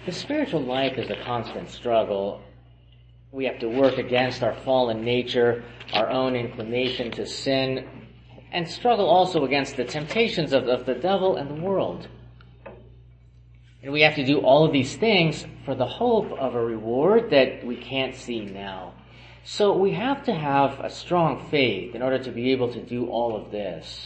The spiritual life is a constant struggle. We have to work against our fallen nature, our own inclination to sin, and struggle also against the temptations of the devil and the world. And we have to do all of these things for the hope of a reward that we can't see now. So we have to have a strong faith in order to be able to do all of this.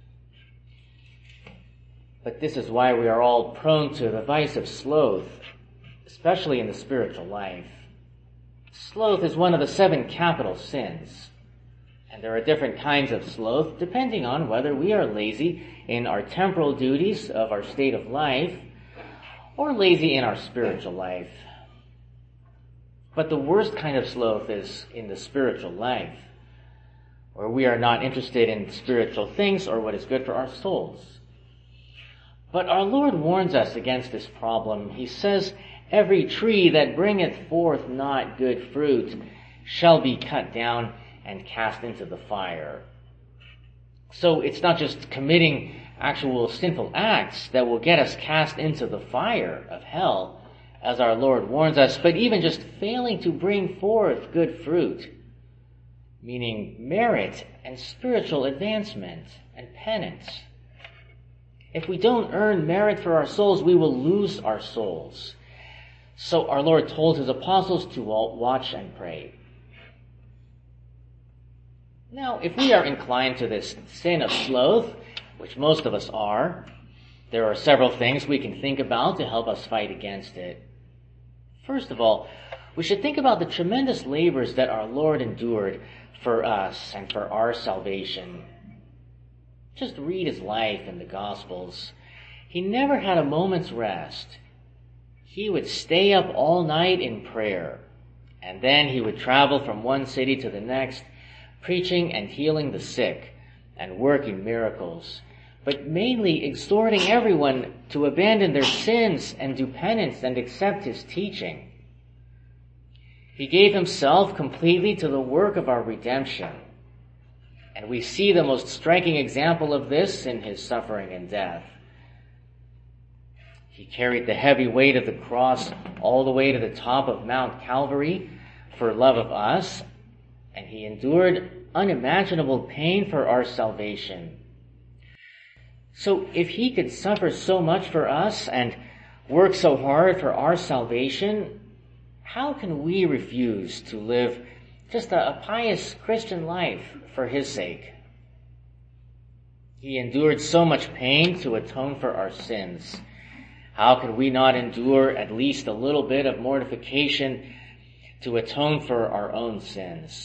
But this is why we are all prone to the vice of sloth, especially in the spiritual life. Sloth is one of the 7 capital sins. And there are different kinds of sloth depending on whether we are lazy in our temporal duties of our state of life or lazy in our spiritual life. But the worst kind of sloth is in the spiritual life, where we are not interested in spiritual things or what is good for our souls. But our Lord warns us against this problem. He says, "Every tree that bringeth forth not good fruit shall be cut down and cast into the fire." So it's not just committing actual sinful acts that will get us cast into the fire of hell, as our Lord warns us, but even just failing to bring forth good fruit, meaning merit and spiritual advancement and penance. If we don't earn merit for our souls, we will lose our souls. So our Lord told his apostles to watch and pray. Now, if we are inclined to this sin of sloth, which most of us are, there are several things we can think about to help us fight against it. First of all, we should think about the tremendous labors that our Lord endured for us and for our salvation. Just read his life in the Gospels. He never had a moment's rest. He would stay up all night in prayer, and then he would travel from one city to the next, preaching and healing the sick and working miracles, but mainly exhorting everyone to abandon their sins and do penance and accept his teaching. He gave himself completely to the work of our redemption, and we see the most striking example of this in his suffering and death. He carried the heavy weight of the cross all the way to the top of Mount Calvary for love of us, and he endured unimaginable pain for our salvation. So if he could suffer so much for us and work so hard for our salvation, how can we refuse to live just a pious Christian life for his sake? He endured so much pain to atone for our sins. How could we not endure at least a little bit of mortification to atone for our own sins?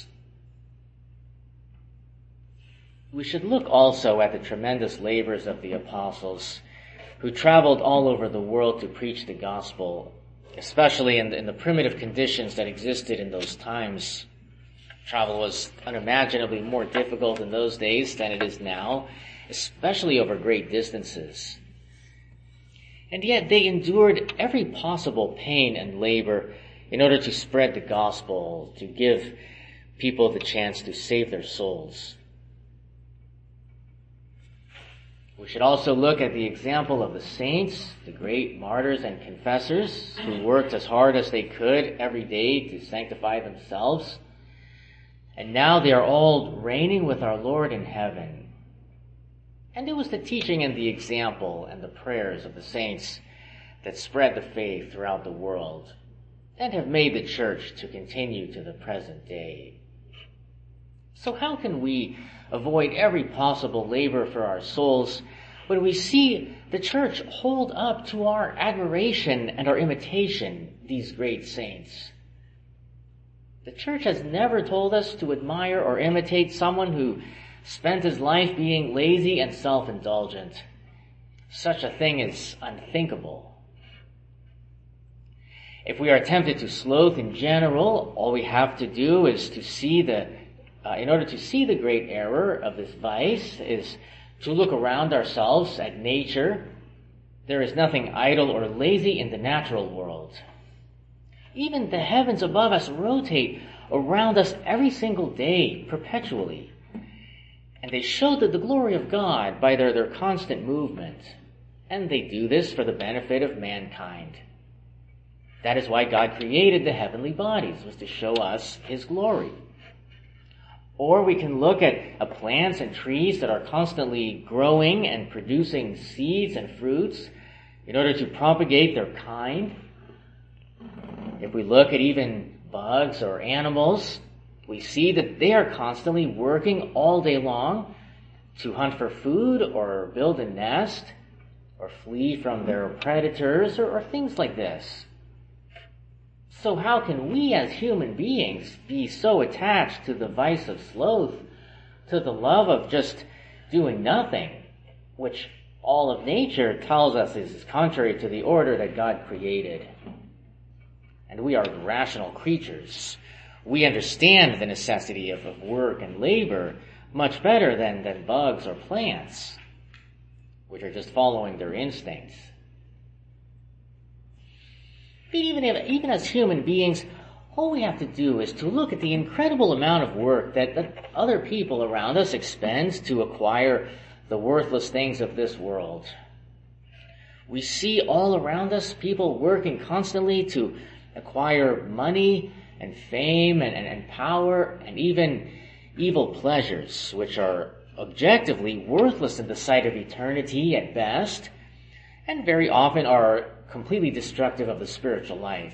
We should look also at the tremendous labors of the apostles who traveled all over the world to preach the gospel, especially in the primitive conditions that existed in those times. Travel was unimaginably more difficult in those days than it is now, especially over great distances. And yet they endured every possible pain and labor in order to spread the gospel, to give people the chance to save their souls. We should also look at the example of the saints, the great martyrs and confessors, who worked as hard as they could every day to sanctify themselves. And now they are all reigning with our Lord in heaven. And it was the teaching and the example and the prayers of the saints that spread the faith throughout the world and have made the church to continue to the present day. So how can we avoid every possible labor for our souls when we see the church hold up to our admiration and our imitation these great saints? The church has never told us to admire or imitate someone who spent his life being lazy and self-indulgent. Such a thing is unthinkable. If we are tempted to sloth in general, all we have to do is to see in order to see the great error of this vice, is to look around ourselves at nature. There is nothing idle or lazy in the natural world. Even the heavens above us rotate around us every single day, perpetually. And they show the glory of God by their constant movement. And they do this for the benefit of mankind. That is why God created the heavenly bodies, was to show us his glory. Or we can look at plants and trees that are constantly growing and producing seeds and fruits in order to propagate their kind. If we look at even bugs or animals, we see that they are constantly working all day long to hunt for food or build a nest or flee from their predators or things like this. So how can we as human beings be so attached to the vice of sloth, to the love of just doing nothing, which all of nature tells us is contrary to the order that God created? And we are rational creatures. We understand the necessity of work and labor much better than bugs or plants, which are just following their instincts. But even as human beings, all we have to do is to look at the incredible amount of work that other people around us expend to acquire the worthless things of this world. We see all around us people working constantly to acquire money and fame and power and even evil pleasures, which are objectively worthless in the sight of eternity at best, and very often are completely destructive of the spiritual life.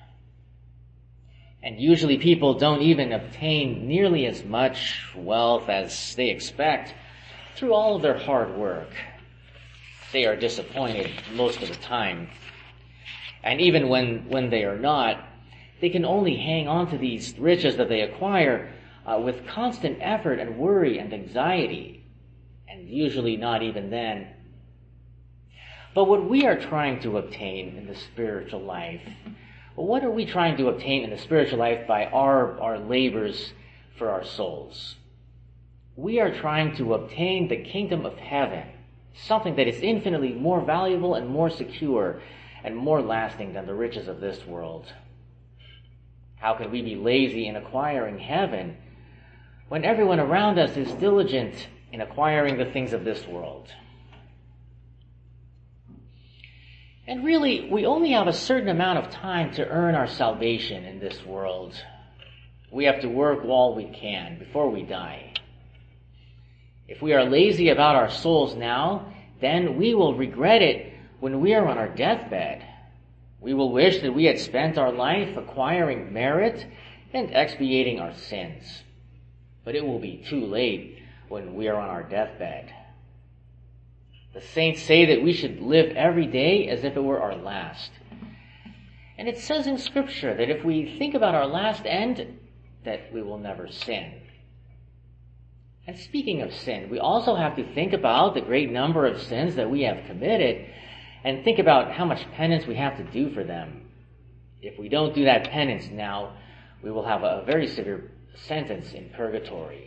And usually people don't even obtain nearly as much wealth as they expect through all of their hard work. They are disappointed most of the time. And even when they are not, they can only hang on to these riches that they acquire with constant effort and worry and anxiety, and usually not even then. But what we are trying to obtain in the spiritual life, what are we trying to obtain in the spiritual life by our labors for our souls? We are trying to obtain the kingdom of heaven, something that is infinitely more valuable and more secure and more lasting than the riches of this world. How can we be lazy in acquiring heaven when everyone around us is diligent in acquiring the things of this world? And really, we only have a certain amount of time to earn our salvation in this world. We have to work while we can before we die. If we are lazy about our souls now, then we will regret it when we are on our deathbed. We will wish that we had spent our life acquiring merit and expiating our sins. But it will be too late when we are on our deathbed. The saints say that we should live every day as if it were our last. And it says in Scripture that if we think about our last end, that we will never sin. And speaking of sin, we also have to think about the great number of sins that we have committed and think about how much penance we have to do for them. If we don't do that penance now, we will have a very severe sentence in purgatory.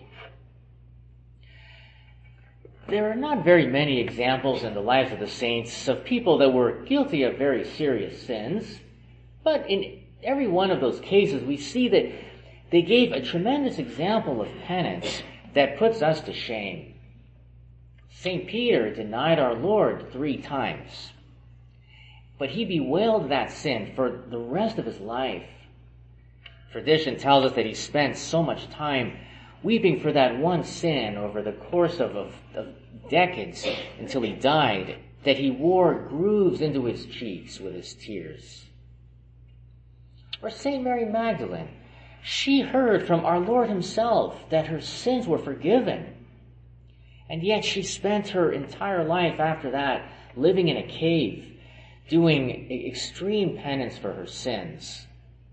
There are not very many examples in the lives of the saints of people that were guilty of very serious sins, but in every one of those cases we see that they gave a tremendous example of penance that puts us to shame. St. Peter denied our Lord 3 times, but he bewailed that sin for the rest of his life. Tradition tells us that he spent so much time weeping for that one sin over the course of decades until he died, that he wore grooves into his cheeks with his tears. Or St. Mary Magdalene, she heard from our Lord himself that her sins were forgiven, and yet she spent her entire life after that living in a cave, doing extreme penance for her sins.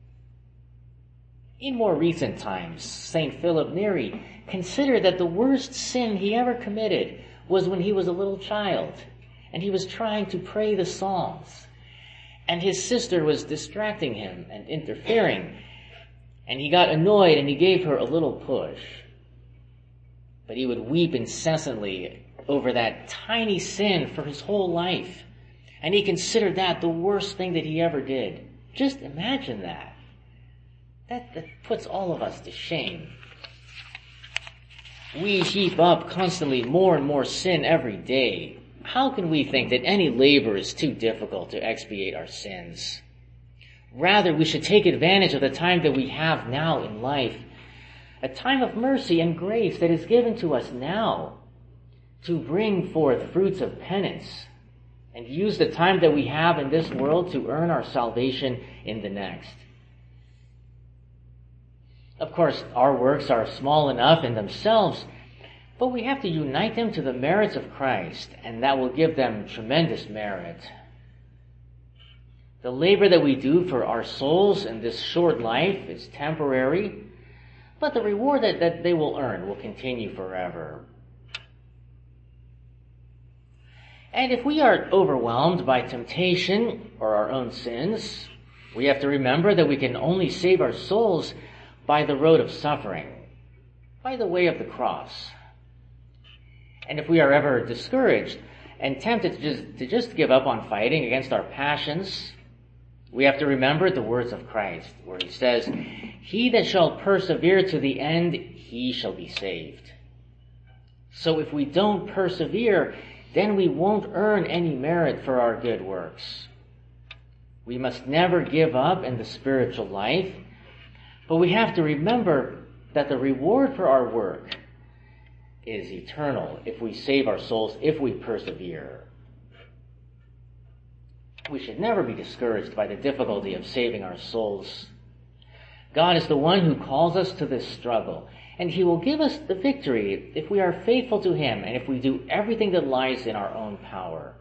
In more recent times, St. Philip Neri considered that the worst sin he ever committed was when he was a little child, and he was trying to pray the Psalms, and his sister was distracting him and interfering, and he got annoyed and he gave her a little push. But he would weep incessantly over that tiny sin for his whole life, and he considered that the worst thing that he ever did. Just imagine that. That puts all of us to shame. We heap up constantly more and more sin every day. How can we think that any labor is too difficult to expiate our sins? Rather, we should take advantage of the time that we have now in life, a time of mercy and grace that is given to us now to bring forth fruits of penance and use the time that we have in this world to earn our salvation in the next. Of course, our works are small enough in themselves, but we have to unite them to the merits of Christ, and that will give them tremendous merit. The labor that we do for our souls in this short life is temporary, but the reward that they will earn will continue forever. And if we are overwhelmed by temptation or our own sins, we have to remember that we can only save our souls by the road of suffering, by the way of the cross. And if we are ever discouraged and tempted to just give up on fighting against our passions, we have to remember the words of Christ, where he says, "He that shall persevere to the end, he shall be saved." So if we don't persevere, then we won't earn any merit for our good works. We must never give up in the spiritual life, but we have to remember that the reward for our work is eternal if we save our souls, if we persevere. We should never be discouraged by the difficulty of saving our souls. God is the one who calls us to this struggle, and he will give us the victory if we are faithful to him and if we do everything that lies in our own power.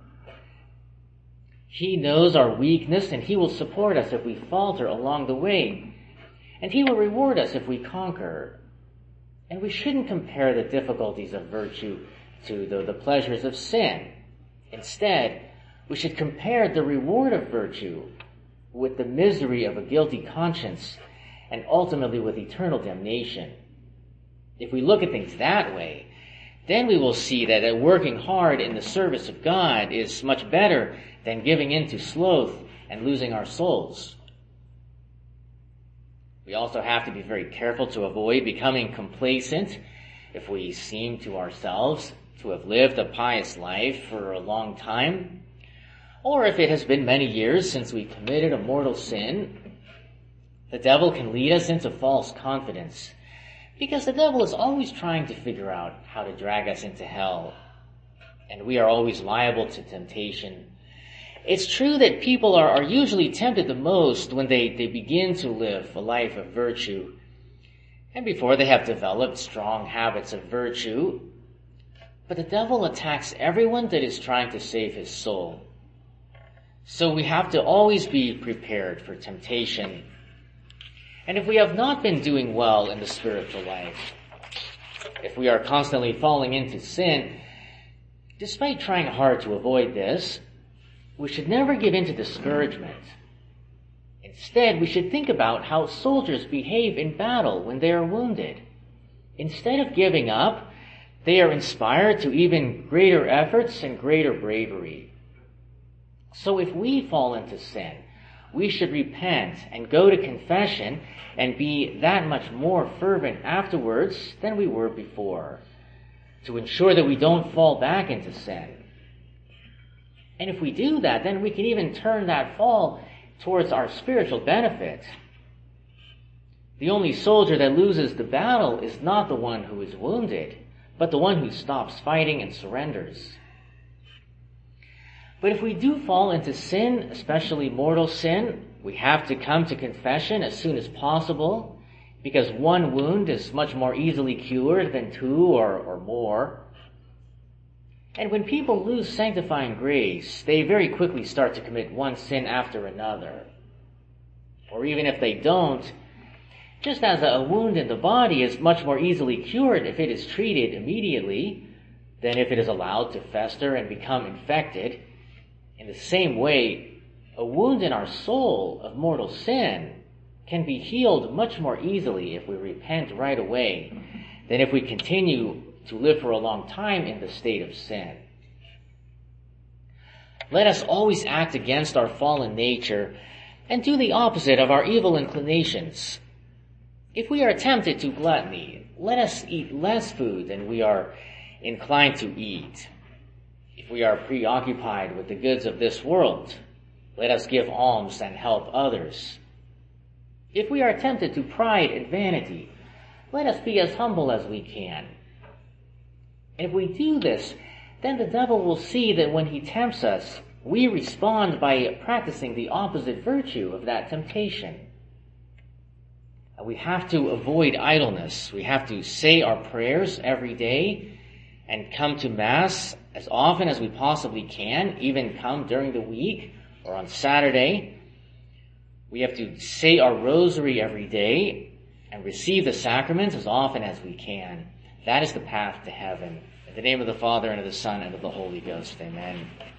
He knows our weakness, and he will support us if we falter along the way, and he will reward us if we conquer. And we shouldn't compare the difficulties of virtue to the pleasures of sin. Instead, we should compare the reward of virtue with the misery of a guilty conscience and ultimately with eternal damnation. If we look at things that way, then we will see that working hard in the service of God is much better than giving in to sloth and losing our souls. We also have to be very careful to avoid becoming complacent if we seem to ourselves to have lived a pious life for a long time, or if it has been many years since we committed a mortal sin. The devil can lead us into false confidence, because the devil is always trying to figure out how to drag us into hell, and we are always liable to temptation. It's true that people are usually tempted the most when they begin to live a life of virtue, and before they have developed strong habits of virtue, but the devil attacks everyone that is trying to save his soul. So we have to always be prepared for temptation. And if we have not been doing well in the spiritual life, if we are constantly falling into sin, despite trying hard to avoid this, we should never give in to discouragement. Instead, we should think about how soldiers behave in battle when they are wounded. Instead of giving up, they are inspired to even greater efforts and greater bravery. So if we fall into sin, we should repent and go to confession and be that much more fervent afterwards than we were before, to ensure that we don't fall back into sin. And if we do that, then we can even turn that fall towards our spiritual benefit. The only soldier that loses the battle is not the one who is wounded, but the one who stops fighting and surrenders. But if we do fall into sin, especially mortal sin, we have to come to confession as soon as possible, because one wound is much more easily cured than two or more. And when people lose sanctifying grace, they very quickly start to commit one sin after another. Or even if they don't, just as a wound in the body is much more easily cured if it is treated immediately than if it is allowed to fester and become infected, in the same way, a wound in our soul of mortal sin can be healed much more easily if we repent right away than if we continue to live for a long time in the state of sin. Let us always act against our fallen nature and do the opposite of our evil inclinations. If we are tempted to gluttony, let us eat less food than we are inclined to eat. If we are preoccupied with the goods of this world, Let us give alms and help others. If we are tempted to pride and vanity, let us be as humble as we can. And if we do this, then the devil will see that when he tempts us, we respond by practicing the opposite virtue of that temptation. We have to avoid idleness. We have to say our prayers every day and come to Mass as often as we possibly can, even come during the week or on Saturday. We have to say our rosary every day and receive the sacraments as often as we can. That is the path to heaven. In the name of the Father, and of the Son, and of the Holy Ghost. Amen.